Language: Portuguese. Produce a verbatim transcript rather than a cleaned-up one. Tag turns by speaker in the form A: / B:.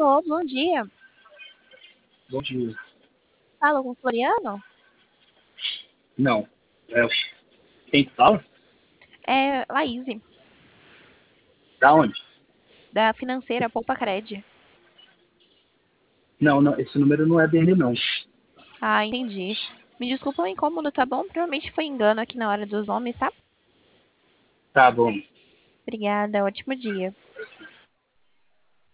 A: Alô, bom dia.
B: Bom dia.
A: Falo com o Floriano?
B: Não. É, quem que fala?
A: É Laís,
B: Da onde?
A: da financeira Poupa Cred.
B: Não, não, esse número não é dele, não.
A: Ah, entendi. Me desculpa o incômodo, tá bom? Provavelmente foi engano aqui na hora dos nomes, tá?
B: Tá bom.
A: Obrigada, ótimo dia.